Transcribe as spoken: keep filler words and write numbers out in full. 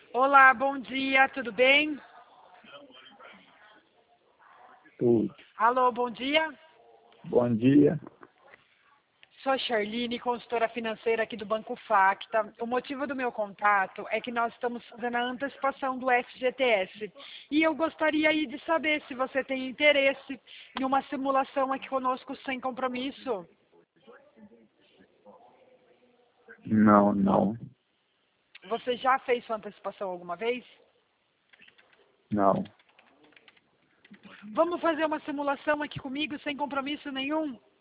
Olá, bom dia, tudo bem? Tudo. Alô, bom dia. Bom dia. Sou a Charline, consultora financeira aqui do Banco Facta. O motivo do meu contato é que nós estamos fazendo a antecipação do F G T S. E eu gostaria aí de saber se você tem interesse em uma simulação aqui conosco sem compromisso. Não, não, Você já fez sua antecipação alguma vez? não. Vamos fazer uma simulação aqui comigo sem compromisso nenhum?